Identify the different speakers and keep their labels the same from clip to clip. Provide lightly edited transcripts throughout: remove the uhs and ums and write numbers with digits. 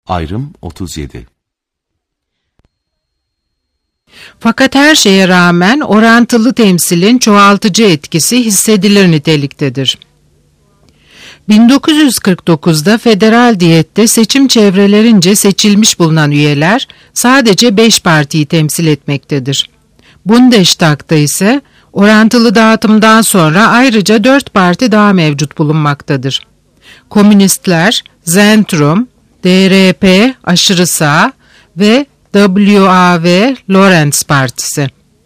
Speaker 1: Ayrım 37.
Speaker 2: Fakat her şeye rağmen orantılı temsilin çoğaltıcı etkisi hissedilir niteliktedir. 1949'da federal diyette seçim çevrelerince seçilmiş bulunan üyeler sadece 5 partiyi temsil etmektedir. Bundestag'da ise orantılı dağıtımdan sonra ayrıca 4 parti daha mevcut bulunmaktadır. Komünistler, Zentrum, DRP, aşırı sağ ve WAV-Lorenz Partisi.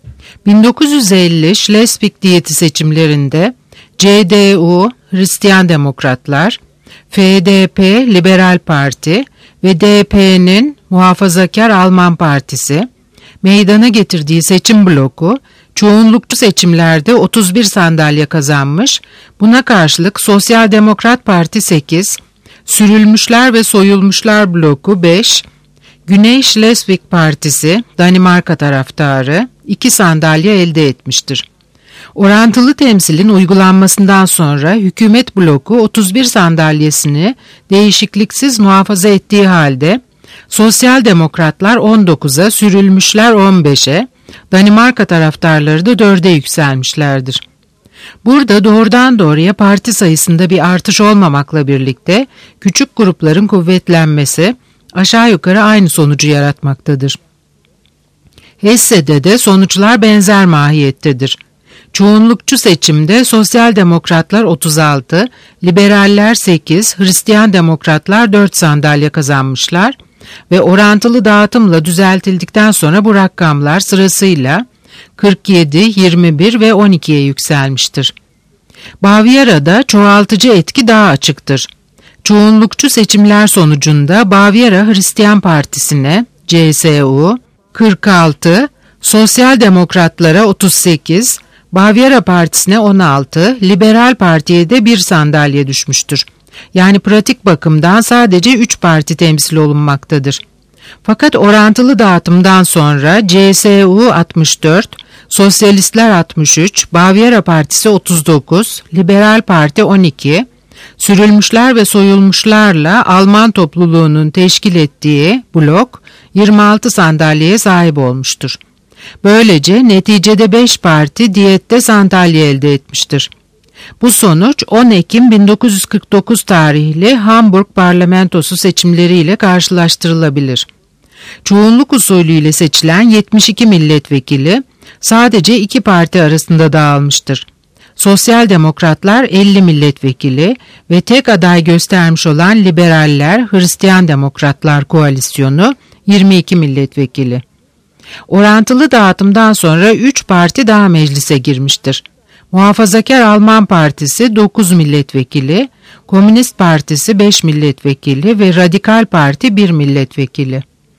Speaker 2: 1950 Schleswig diyeti seçimlerinde CDU, Hristiyan Demokratlar, FDP, Liberal Parti ve DP'nin Muhafazakar Alman Partisi meydana getirdiği seçim bloku çoğunlukçu seçimlerde 31 sandalye kazanmış, buna karşılık Sosyal Demokrat Parti 8, Sürülmüşler ve Soyulmuşlar bloku 5, Güney Schleswig Partisi, Danimarka taraftarı 2 sandalye elde etmiştir. Orantılı temsilin uygulanmasından sonra hükümet bloku 31 sandalyesini değişikliksiz muhafaza ettiği halde Sosyal Demokratlar 19'a, Sürülmüşler 15'e, Danimarka taraftarları da 4'e yükselmişlerdir. Burada doğrudan doğruya parti sayısında bir artış olmamakla birlikte küçük grupların kuvvetlenmesi aşağı yukarı aynı sonucu yaratmaktadır. Hesse'de de sonuçlar benzer mahiyettedir. Çoğunlukçu seçimde Sosyal Demokratlar 36, Liberaller 8, Hristiyan Demokratlar 4 sandalye kazanmışlar ve orantılı dağıtımla düzeltildikten sonra bu rakamlar sırasıyla 47, 21 ve 12'ye yükselmiştir. Bavyera'da çoğaltıcı etki daha açıktır. Çoğunlukçu seçimler sonucunda Bavyera Hristiyan Partisi'ne CSU 46, Sosyal Demokratlara 38, Bavyera Partisi'ne 16, Liberal Parti'ye de 1 sandalye düşmüştür. Yani pratik bakımdan sadece 3 parti temsil olunmaktadır. Fakat orantılı dağıtımdan sonra CSU 64, Sosyalistler 63, Bavyera Partisi 39, Liberal Parti 12, Sürülmüşler ve Soyulmuşlarla Alman topluluğunun teşkil ettiği blok 26 sandalyeye sahip olmuştur. Böylece neticede 5 parti diyette sandalye elde etmiştir. Bu sonuç 10 Ekim 1949 tarihli Hamburg parlamentosu seçimleriyle karşılaştırılabilir. Çoğunluk usulüyle seçilen 72 milletvekili sadece 2 parti arasında dağılmıştır. Sosyal Demokratlar 50 milletvekili ve tek aday göstermiş olan Liberaller Hristiyan Demokratlar koalisyonu 22 milletvekili. Orantılı dağıtımdan sonra 3 parti daha meclise girmiştir. Muhafazakar Alman Partisi 9 milletvekili, Komünist Partisi 5 milletvekili ve Radikal Parti 1 milletvekili.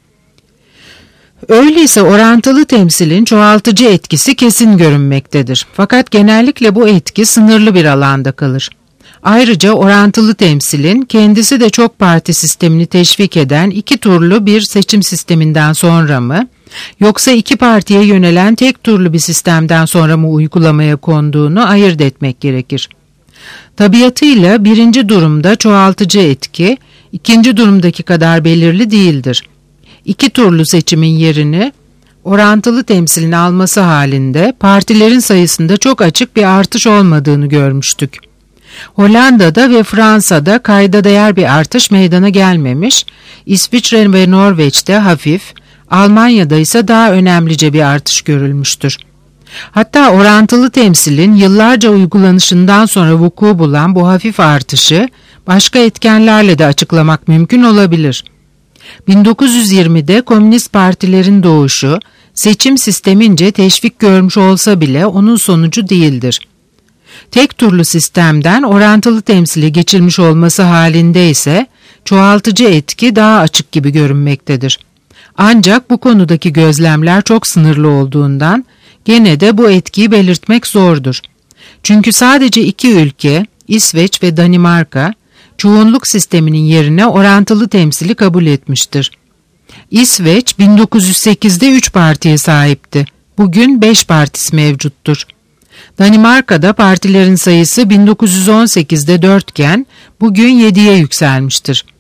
Speaker 2: Öyleyse orantılı temsilin çoğaltıcı etkisi kesin görünmektedir. Fakat genellikle bu etki sınırlı bir alanda kalır. Ayrıca orantılı temsilin kendisi de çok parti sistemini teşvik eden 2 turlu bir seçim sisteminden sonra mı, yoksa 2 partiye yönelen tek turlu bir sistemden sonra mı uygulamaya konduğunu ayırt etmek gerekir. Tabiatıyla birinci durumda çoğaltıcı etki, ikinci durumdaki kadar belirli değildir. 2 turlu seçimin yerini orantılı temsilin alması halinde partilerin sayısında çok açık bir artış olmadığını görmüştük. Hollanda'da ve Fransa'da kayda değer bir artış meydana gelmemiş, İsviçre ve Norveç'te hafif, Almanya'da ise daha önemlice bir artış görülmüştür. Hatta orantılı temsilin yıllarca uygulanışından sonra vuku bulan bu hafif artışı başka etkenlerle de açıklamak mümkün olabilir. 1920'de komünist partilerin doğuşu seçim sistemince teşvik görmüş olsa bile onun sonucu değildir. Tek turlu sistemden orantılı temsile geçilmiş olması halinde ise çoğaltıcı etki daha açık gibi görünmektedir. Ancak bu konudaki gözlemler çok sınırlı olduğundan gene de bu etkiyi belirtmek zordur. Çünkü sadece 2 ülke, İsveç ve Danimarka, çoğunluk sisteminin yerine orantılı temsili kabul etmiştir. İsveç 1908'de 3 partiye sahipti. Bugün 5 partisi mevcuttur. Danimarka'da partilerin sayısı 1918'de 4 iken bugün 7'ye yükselmiştir.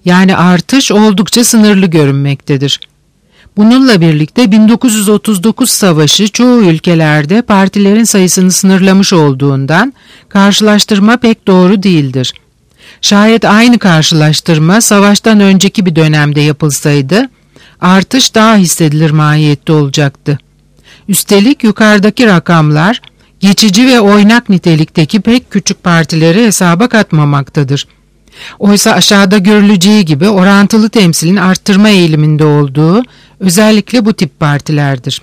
Speaker 2: Yani artış oldukça sınırlı görünmektedir. Bununla birlikte 1939 savaşı çoğu ülkelerde partilerin sayısını sınırlamış olduğundan karşılaştırma pek doğru değildir. Şayet aynı karşılaştırma savaştan önceki bir dönemde yapılsaydı, artış daha hissedilir mahiyette olacaktı. Üstelik yukarıdaki rakamlar, geçici ve oynak nitelikteki pek küçük partileri hesaba katmamaktadır. Oysa aşağıda görüleceği gibi orantılı temsilin arttırma eğiliminde olduğu özellikle bu tip partilerdir.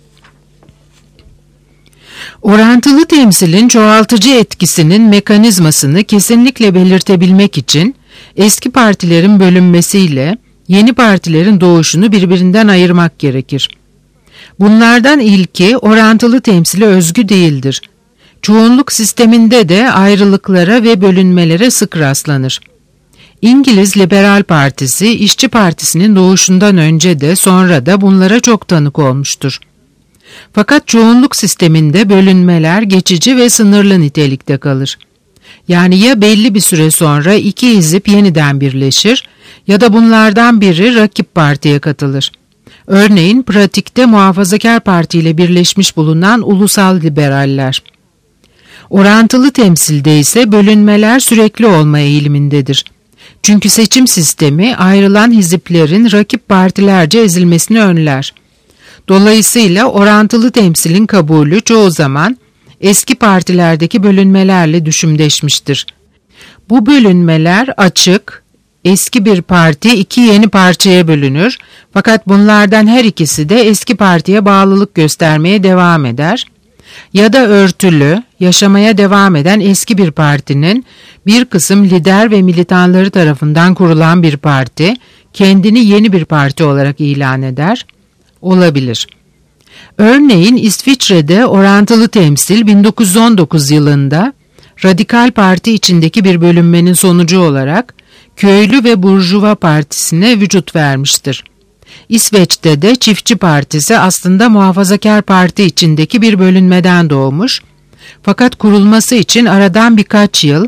Speaker 2: Orantılı temsilin çoğaltıcı etkisinin mekanizmasını kesinlikle belirtebilmek için eski partilerin bölünmesiyle yeni partilerin doğuşunu birbirinden ayırmak gerekir. Bunlardan ilki orantılı temsile özgü değildir. Çoğunluk sisteminde de ayrılıklara ve bölünmelere sık rastlanır. İngiliz Liberal Partisi, İşçi Partisi'nin doğuşundan önce de sonra da bunlara çok tanık olmuştur. Fakat çoğunluk sisteminde bölünmeler geçici ve sınırlı nitelikte kalır. Yani ya belli bir süre sonra iki hizip yeniden birleşir ya da bunlardan biri rakip partiye katılır. Örneğin pratikte Muhafazakar Parti ile birleşmiş bulunan Ulusal Liberaller. Orantılı temsilde ise bölünmeler sürekli olma eğilimindedir. Çünkü seçim sistemi ayrılan hiziplerin rakip partilerce ezilmesini önler. Dolayısıyla orantılı temsilin kabulü çoğu zaman eski partilerdeki bölünmelerle düşümleşmiştir. Bu bölünmeler açık, eski bir parti iki yeni parçaya bölünür fakat bunlardan her ikisi de eski partiye bağlılık göstermeye devam eder. Ya da örtülü, yaşamaya devam eden eski bir partinin bir kısım lider ve militanları tarafından kurulan bir parti kendini yeni bir parti olarak ilan eder. Olabilir. Örneğin İsviçre'de orantılı temsil 1919 yılında Radikal Parti içindeki bir bölünmenin sonucu olarak Köylü ve Burjuva Partisi'ne vücut vermiştir. İsveç'te de Çiftçi Partisi aslında Muhafazakar Parti içindeki bir bölünmeden doğmuş, fakat kurulması için aradan birkaç yıl,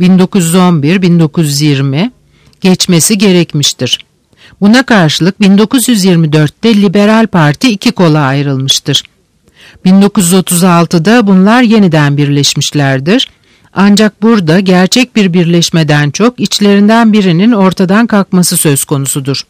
Speaker 2: 1911-1920, geçmesi gerekmiştir. Buna karşılık 1924'te Liberal Parti iki kola ayrılmıştır. 1936'da bunlar yeniden birleşmişlerdir. Ancak burada gerçek bir birleşmeden çok içlerinden birinin ortadan kalkması söz konusudur.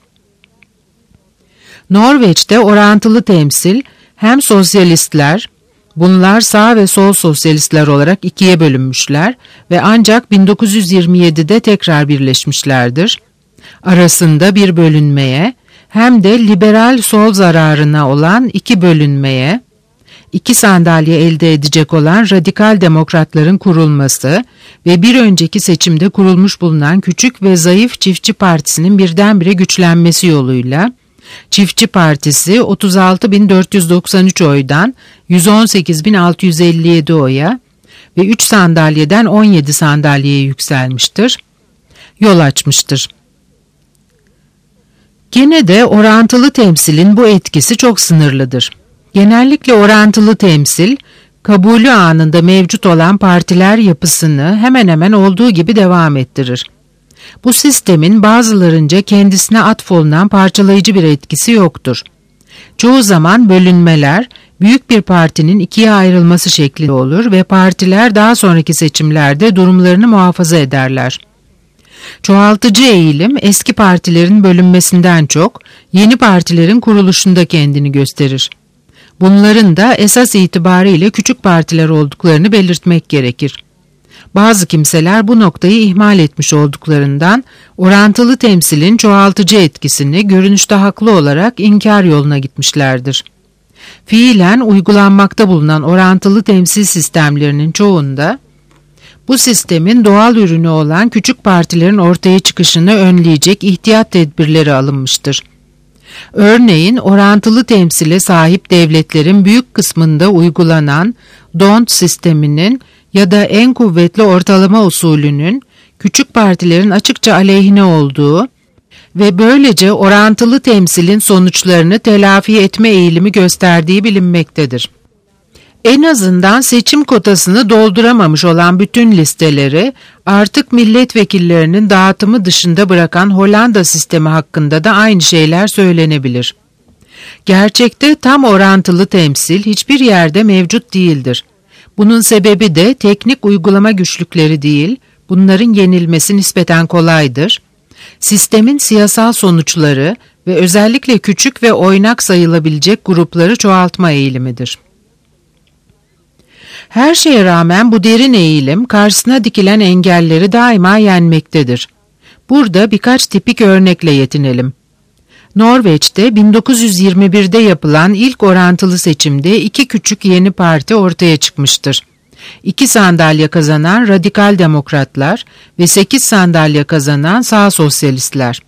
Speaker 2: Norveç'te orantılı temsil hem sosyalistler, bunlar sağ ve sol sosyalistler olarak ikiye bölünmüşler ve ancak 1927'de tekrar birleşmişlerdir. Arasında bir bölünmeye hem de liberal sol zararına olan iki bölünmeye, iki sandalye elde edecek olan radikal demokratların kurulması ve bir önceki seçimde kurulmuş bulunan küçük ve zayıf Çiftçi Partisi'nin birdenbire güçlenmesi yoluyla Çiftçi Partisi 36.493 oydan 118.657 oya ve 3 sandalyeden 17 sandalyeye yükselmiştir, yol açmıştır. Gene de orantılı temsilin bu etkisi çok sınırlıdır. Genellikle orantılı temsil, kabulü anında mevcut olan partiler yapısını hemen hemen olduğu gibi devam ettirir. Bu sistemin bazılarınca kendisine atfolunan parçalayıcı bir etkisi yoktur. Çoğu zaman bölünmeler, büyük bir partinin ikiye ayrılması şeklinde olur ve partiler daha sonraki seçimlerde durumlarını muhafaza ederler. Çoğaltıcı eğilim eski partilerin bölünmesinden çok yeni partilerin kuruluşunda kendini gösterir. Bunların da esas itibariyle küçük partiler olduklarını belirtmek gerekir. Bazı kimseler bu noktayı ihmal etmiş olduklarından orantılı temsilin çoğaltıcı etkisini görünüşte haklı olarak inkar yoluna gitmişlerdir. Fiilen uygulanmakta bulunan orantılı temsil sistemlerinin çoğunda bu sistemin doğal ürünü olan küçük partilerin ortaya çıkışını önleyecek ihtiyat tedbirleri alınmıştır. Örneğin orantılı temsile sahip devletlerin büyük kısmında uygulanan D'Hondt sisteminin ya da en kuvvetli ortalama usulünün küçük partilerin açıkça aleyhine olduğu ve böylece orantılı temsilin sonuçlarını telafi etme eğilimi gösterdiği bilinmektedir. En azından seçim kotasını dolduramamış olan bütün listeleri artık milletvekillerinin dağıtımı dışında bırakan Hollanda sistemi hakkında da aynı şeyler söylenebilir. Gerçekte tam orantılı temsil hiçbir yerde mevcut değildir. Bunun sebebi de teknik uygulama güçlükleri değil, bunların yenilmesi nispeten kolaydır. Sistemin siyasal sonuçları ve özellikle küçük ve oynak sayılabilecek grupları çoğaltma eğilimidir. Her şeye rağmen bu derin eğilim karşısına dikilen engelleri daima yenmektedir. Burada birkaç tipik örnekle yetinelim. Norveç'te 1921'de yapılan ilk orantılı seçimde iki küçük yeni parti ortaya çıkmıştır. 2 sandalye kazanan Radikal Demokratlar ve 8 sandalye kazanan Sağ Sosyalistler.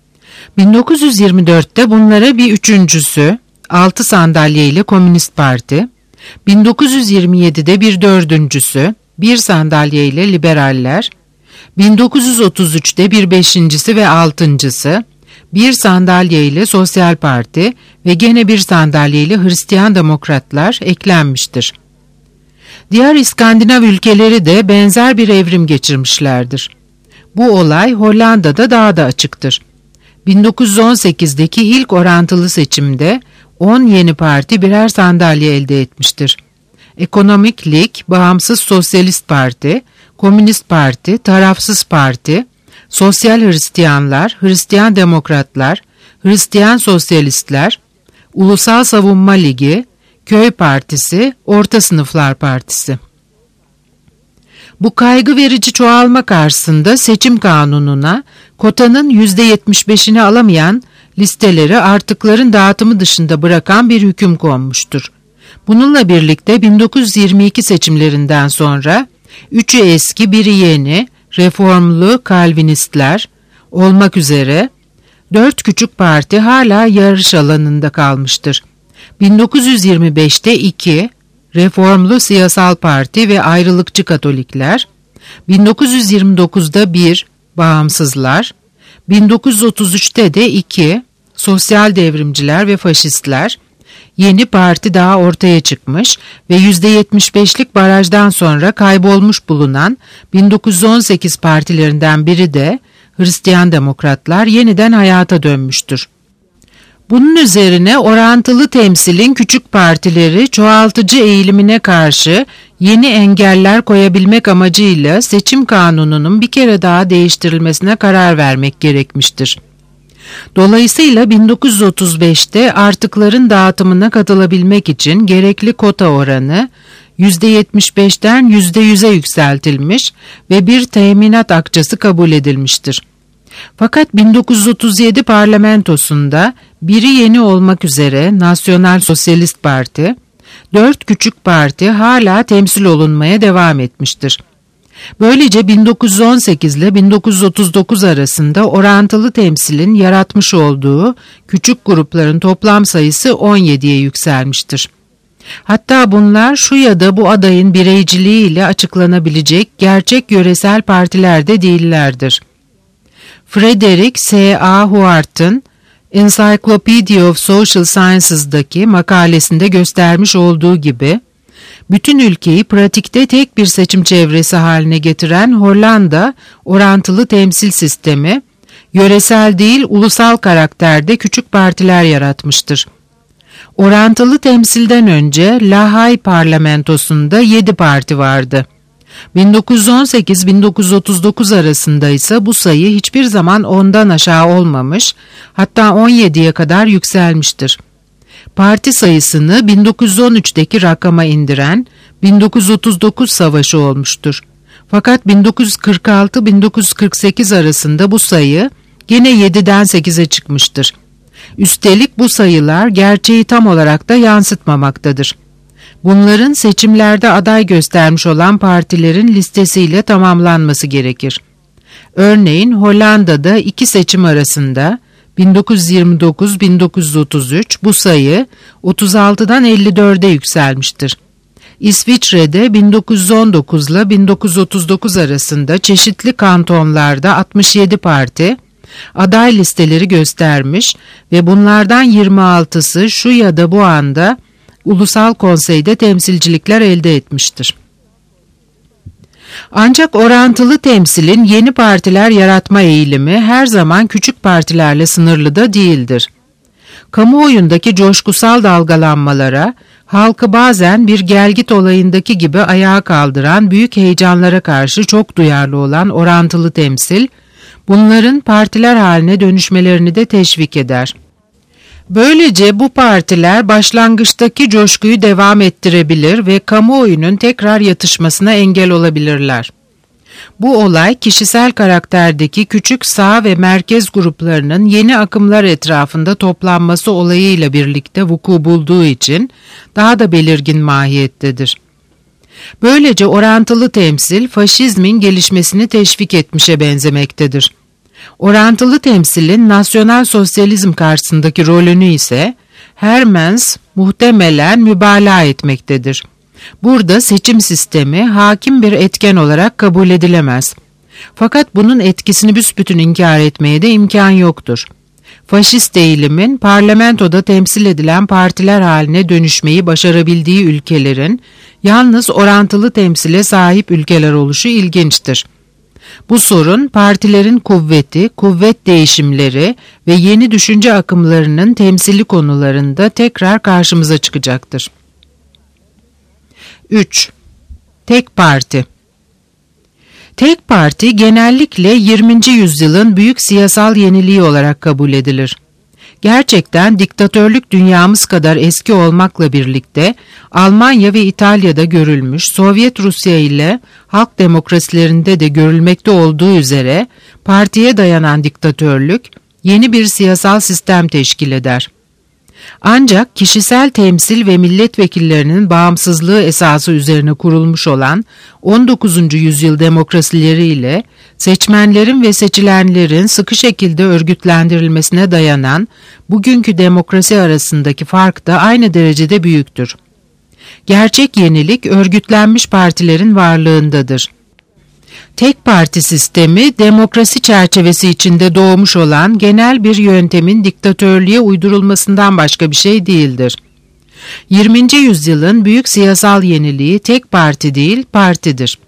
Speaker 2: 1924'te bunlara bir üçüncüsü 6 sandalye ile Komünist Parti, 1927'de bir dördüncüsü 1 sandalye ile Liberaller, 1933'te bir beşincisi ve altıncısı 1 sandalye ile Sosyal Parti ve gene 1 sandalye ile Hristiyan Demokratlar eklenmiştir. Diğer İskandinav ülkeleri de benzer bir evrim geçirmişlerdir. Bu olay Hollanda'da daha da açıktır. 1918'deki ilk orantılı seçimde 10 yeni parti birer sandalye elde etmiştir. Ekonomik Lig, Bağımsız Sosyalist Parti, Komünist Parti, Tarafsız Parti, Sosyal Hristiyanlar, Hristiyan Demokratlar, Hristiyan Sosyalistler, Ulusal Savunma Ligi, Köy Partisi, Orta Sınıflar Partisi. Bu kaygı verici çoğalma karşısında seçim kanununa kotanın %75'ini alamayan listeleri artıkların dağıtımı dışında bırakan bir hüküm konmuştur. Bununla birlikte 1922 seçimlerinden sonra 3'ü eski, biri yeni, reformlu Kalvinistler olmak üzere 4 küçük parti hala yarış alanında kalmıştır. 1925'te 2, Reformlu Siyasal Parti ve Ayrılıkçı Katolikler, 1929'da 1, Bağımsızlar, 1933'te de 2, Sosyal Devrimciler ve Faşistler, yeni parti daha ortaya çıkmış ve %75'lik barajdan sonra kaybolmuş bulunan 1918 partilerinden biri de Hristiyan Demokratlar yeniden hayata dönmüştür. Bunun üzerine orantılı temsilin küçük partileri çoğaltıcı eğilimine karşı yeni engeller koyabilmek amacıyla seçim kanununun bir kere daha değiştirilmesine karar vermek gerekmiştir. Dolayısıyla 1935'te artıkların dağıtımına katılabilmek için gerekli kota oranı %75'ten %100'e yükseltilmiş ve bir teminat akçesi kabul edilmiştir. Fakat 1937 parlamentosunda biri yeni olmak üzere Nasyonal Sosyalist Parti, 4 küçük parti hala temsil olunmaya devam etmiştir. Böylece 1918 ile 1939 arasında orantılı temsilin yaratmış olduğu küçük grupların toplam sayısı 17'ye yükselmiştir. Hatta bunlar şu ya da bu adayın bireyciliğiyle açıklanabilecek gerçek yöresel partiler de değillerdir. Frederick S.A. Huart'ın Encyclopedia of Social Sciences'daki makalesinde göstermiş olduğu gibi, bütün ülkeyi pratikte tek bir seçim çevresi haline getiren Hollanda orantılı temsil sistemi, yöresel değil ulusal karakterde küçük partiler yaratmıştır. Orantılı temsilden önce Lahey parlamentosunda 7 parti vardı. 1918-1939 arasında ise bu sayı hiçbir zaman 10'dan aşağı olmamış, hatta 17'ye kadar yükselmiştir. Parti sayısını 1913'teki rakama indiren 1939 savaşı olmuştur. Fakat 1946-1948 arasında bu sayı gene 7'den 8'e çıkmıştır. Üstelik bu sayılar gerçeği tam olarak da yansıtmamaktadır. Bunların seçimlerde aday göstermiş olan partilerin listesiyle tamamlanması gerekir. Örneğin Hollanda'da 2 seçim arasında 1929-1933 bu sayı 36'dan 54'e yükselmiştir. İsviçre'de 1919 ile 1939 arasında çeşitli kantonlarda 67 parti aday listeleri göstermiş ve bunlardan 26'sı şu ya da bu anda Ulusal Konsey'de temsilcilikler elde etmiştir. Ancak orantılı temsilin yeni partiler yaratma eğilimi her zaman küçük partilerle sınırlı da değildir. Kamuoyundaki coşkusal dalgalanmalara, halkı bazen bir gelgit olayındaki gibi ayağa kaldıran büyük heyecanlara karşı çok duyarlı olan orantılı temsil, bunların partiler haline dönüşmelerini de teşvik eder. Böylece bu partiler başlangıçtaki coşkuyu devam ettirebilir ve kamuoyunun tekrar yatışmasına engel olabilirler. Bu olay kişisel karakterdeki küçük sağ ve merkez gruplarının yeni akımlar etrafında toplanması olayıyla birlikte vuku bulduğu için daha da belirgin mahiyettedir. Böylece orantılı temsil faşizmin gelişmesini teşvik etmişe benzemektedir. Orantılı temsilin nasyonal sosyalizm karşısındaki rolünü ise Hermans muhtemelen mübalağa etmektedir. Burada seçim sistemi hakim bir etken olarak kabul edilemez. Fakat bunun etkisini büsbütün inkar etmeye de imkan yoktur. Faşist eğilimin parlamentoda temsil edilen partiler haline dönüşmeyi başarabildiği ülkelerin yalnız orantılı temsile sahip ülkeler oluşu ilginçtir. Bu sorun partilerin kuvveti, kuvvet değişimleri ve yeni düşünce akımlarının temsili konularında tekrar karşımıza çıkacaktır. 3. Tek parti. Tek parti genellikle 20. yüzyılın büyük siyasal yeniliği olarak kabul edilir. Gerçekten diktatörlük dünyamız kadar eski olmakla birlikte Almanya ve İtalya'da görülmüş, Sovyet Rusya ile halk demokrasilerinde de görülmekte olduğu üzere partiye dayanan diktatörlük yeni bir siyasal sistem teşkil eder. Ancak kişisel temsil ve milletvekillerinin bağımsızlığı esası üzerine kurulmuş olan 19. yüzyıl demokrasileriyle seçmenlerin ve seçilenlerin sıkı şekilde örgütlendirilmesine dayanan bugünkü demokrasi arasındaki fark da aynı derecede büyüktür. Gerçek yenilik örgütlenmiş partilerin varlığındadır. Tek parti sistemi demokrasi çerçevesi içinde doğmuş olan genel bir yöntemin diktatörlüğe uydurulmasından başka bir şey değildir. 20. yüzyılın büyük siyasal yeniliği tek parti değil, partidir.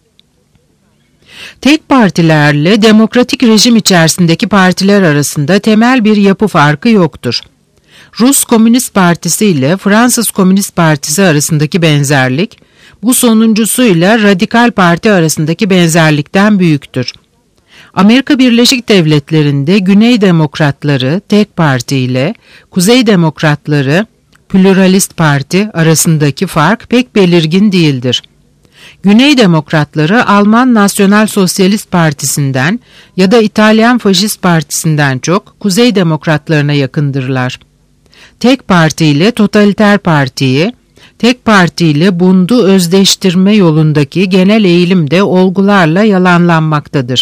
Speaker 2: Tek partilerle demokratik rejim içerisindeki partiler arasında temel bir yapı farkı yoktur. Rus Komünist Partisi ile Fransız Komünist Partisi arasındaki benzerlik, bu sonuncusuyla Radikal Parti arasındaki benzerlikten büyüktür. Amerika Birleşik Devletleri'nde Güney Demokratları tek parti ile Kuzey Demokratları Pluralist Parti arasındaki fark pek belirgin değildir. Güney Demokratları Alman Nasyonal Sosyalist Partisi'nden ya da İtalyan Faşist Partisi'nden çok Kuzey Demokratlarına yakındırlar. Tek parti ile totaliter partiyi, tek parti ile bundu özdeştirme yolundaki genel eğilim de olgularla yalanlanmaktadır.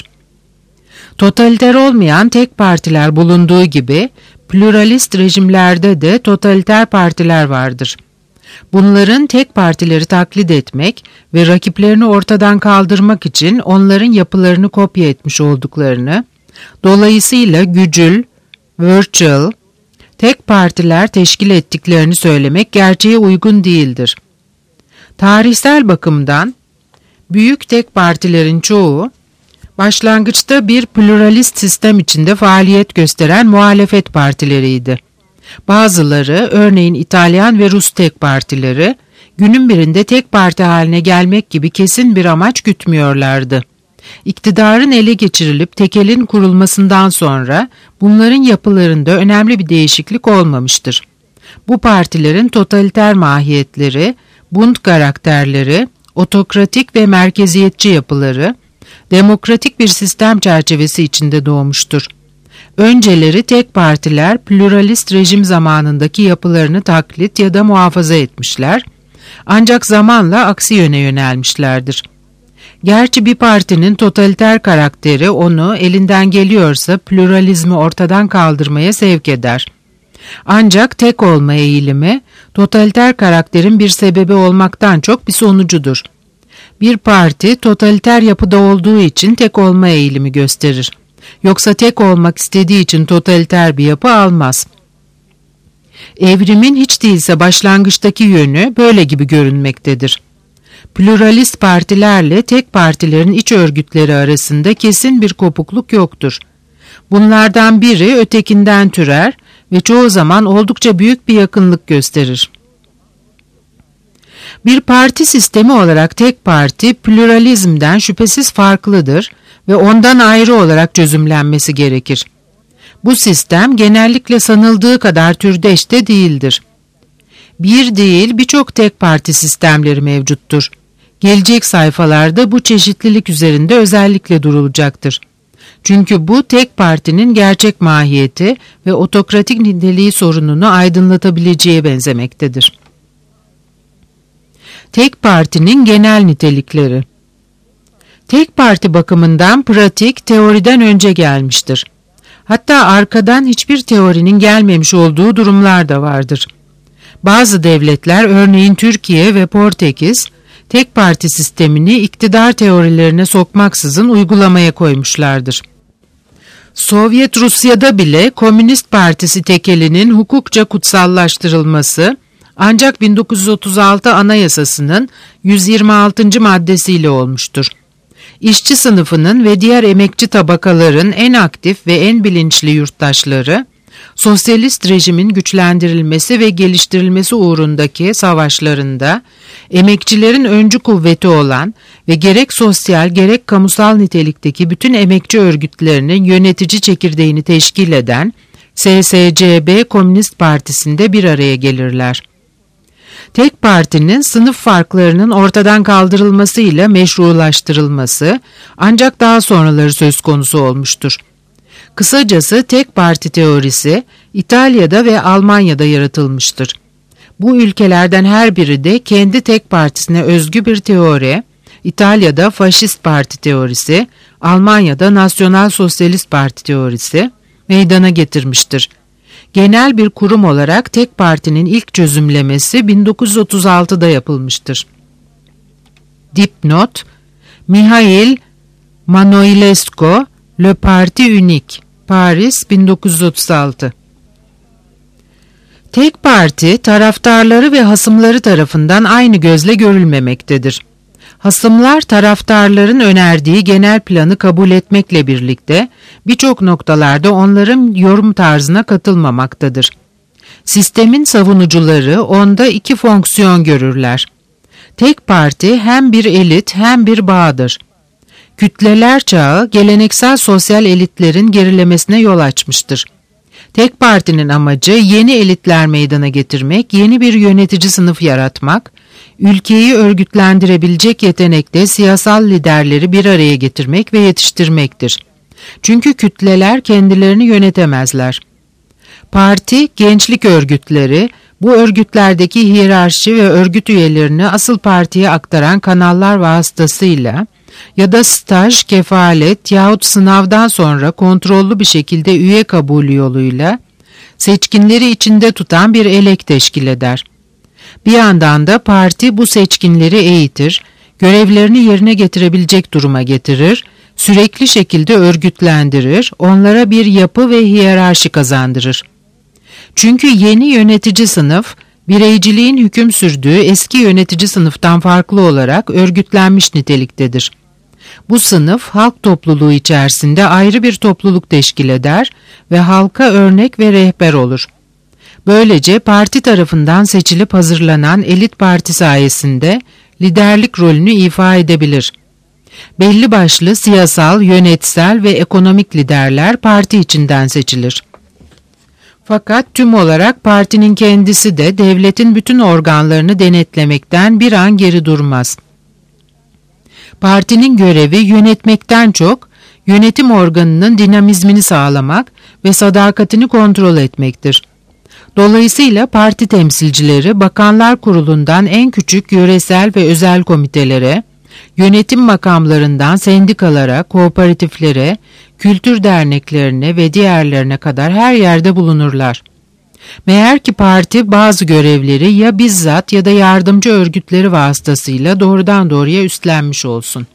Speaker 2: Totaliter olmayan tek partiler bulunduğu gibi pluralist rejimlerde de totaliter partiler vardır. Bunların tek partileri taklit etmek ve rakiplerini ortadan kaldırmak için onların yapılarını kopya etmiş olduklarını, dolayısıyla gücül, virtual, tek partiler teşkil ettiklerini söylemek gerçeğe uygun değildir. Tarihsel bakımdan büyük tek partilerin çoğu, başlangıçta bir pluralist sistem içinde faaliyet gösteren muhalefet partileriydi. Bazıları, örneğin İtalyan ve Rus tek partileri, günün birinde tek parti haline gelmek gibi kesin bir amaç gütmüyorlardı. İktidarın ele geçirilip tekelin kurulmasından sonra bunların yapılarında önemli bir değişiklik olmamıştır. Bu partilerin totaliter mahiyetleri, Bund karakterleri, otokratik ve merkeziyetçi yapıları, demokratik bir sistem çerçevesi içinde doğmuştur. Önceleri tek partiler pluralist rejim zamanındaki yapılarını taklit ya da muhafaza etmişler, ancak zamanla aksi yöne yönelmişlerdir. Gerçi bir partinin totaliter karakteri onu elinden geliyorsa pluralizmi ortadan kaldırmaya sevk eder. Ancak tek olma eğilimi totaliter karakterin bir sebebi olmaktan çok bir sonucudur. Bir parti totaliter yapıda olduğu için tek olma eğilimi gösterir. Yoksa tek olmak istediği için totaliter bir yapı almaz. Evrimin hiç değilse başlangıçtaki yönü böyle gibi görünmektedir. Pluralist partilerle tek partilerin iç örgütleri arasında kesin bir kopukluk yoktur. Bunlardan biri ötekinden türer ve çoğu zaman oldukça büyük bir yakınlık gösterir. Bir parti sistemi olarak tek parti pluralizmden şüphesiz farklıdır ve ondan ayrı olarak çözümlenmesi gerekir. Bu sistem genellikle sanıldığı kadar türdeş de değildir. Bir değil birçok tek parti sistemleri mevcuttur. Gelecek sayfalarda bu çeşitlilik üzerinde özellikle durulacaktır. Çünkü bu tek partinin gerçek mahiyeti ve otokratik niteliği sorununu aydınlatabileceğe benzemektedir. Tek partinin genel nitelikleri. Tek parti bakımından pratik teoriden önce gelmiştir. Hatta arkadan hiçbir teorinin gelmemiş olduğu durumlar da vardır. Bazı devletler, örneğin Türkiye ve Portekiz, tek parti sistemini iktidar teorilerine sokmaksızın uygulamaya koymuşlardır. Sovyet Rusya'da bile Komünist Partisi tekelinin hukukça kutsallaştırılması ancak 1936 Anayasası'nın 126. maddesiyle olmuştur. İşçi sınıfının ve diğer emekçi tabakaların en aktif ve en bilinçli yurttaşları, sosyalist rejimin güçlendirilmesi ve geliştirilmesi uğrundaki savaşlarında, emekçilerin öncü kuvveti olan ve gerek sosyal gerek kamusal nitelikteki bütün emekçi örgütlerinin yönetici çekirdeğini teşkil eden SSCB Komünist Partisi'nde bir araya gelirler. Tek partinin sınıf farklarının ortadan kaldırılmasıyla meşrulaştırılması ancak daha sonraları söz konusu olmuştur. Kısacası tek parti teorisi İtalya'da ve Almanya'da yaratılmıştır. Bu ülkelerden her biri de kendi tek partisine özgü bir teori, İtalya'da Faşist Parti teorisi, Almanya'da Nasyonal Sosyalist Parti teorisi meydana getirmiştir. Genel bir kurum olarak tek partinin ilk çözümlemesi 1936'da yapılmıştır. Dipnot: Mihail Manoilescu, Le Parti Unique, Paris 1936. Tek parti, taraftarları ve hasımları tarafından aynı gözle görülmemektedir. Hasımlar taraftarların önerdiği genel planı kabul etmekle birlikte birçok noktalarda onların yorum tarzına katılmamaktadır. Sistemin savunucuları onda iki fonksiyon görürler. Tek parti hem bir elit hem bir bağdır. Kütleler çağı geleneksel sosyal elitlerin gerilemesine yol açmıştır. Tek partinin amacı yeni elitler meydana getirmek, yeni bir yönetici sınıf yaratmak, ülkeyi örgütlendirebilecek yetenekte siyasal liderleri bir araya getirmek ve yetiştirmektir. Çünkü kütleler kendilerini yönetemezler. Parti, gençlik örgütleri, bu örgütlerdeki hiyerarşi ve örgüt üyelerini asıl partiye aktaran kanallar vasıtasıyla ya da staj, kefalet yahut sınavdan sonra kontrollü bir şekilde üye kabulü yoluyla seçkinleri içinde tutan bir elek teşkil eder. Bir yandan da parti bu seçkinleri eğitir, görevlerini yerine getirebilecek duruma getirir, sürekli şekilde örgütlendirir, onlara bir yapı ve hiyerarşi kazandırır. Çünkü yeni yönetici sınıf, bireyciliğin hüküm sürdüğü eski yönetici sınıftan farklı olarak örgütlenmiş niteliktedir. Bu sınıf halk topluluğu içerisinde ayrı bir topluluk teşkil eder ve halka örnek ve rehber olur. Böylece parti tarafından seçilip hazırlanan elit parti sayesinde liderlik rolünü ifa edebilir. Belli başlı siyasal, yönetsel ve ekonomik liderler parti içinden seçilir. Fakat tüm olarak partinin kendisi de devletin bütün organlarını denetlemekten bir an geri durmaz. Partinin görevi yönetmekten çok, yönetim organının dinamizmini sağlamak ve sadakatini kontrol etmektir. Dolayısıyla parti temsilcileri Bakanlar Kurulu'ndan en küçük yöresel ve özel komitelere, yönetim makamlarından sendikalara, kooperatiflere, kültür derneklerine ve diğerlerine kadar her yerde bulunurlar. Meğer ki parti bazı görevleri ya bizzat ya da yardımcı örgütleri vasıtasıyla doğrudan doğruya üstlenmiş olsun.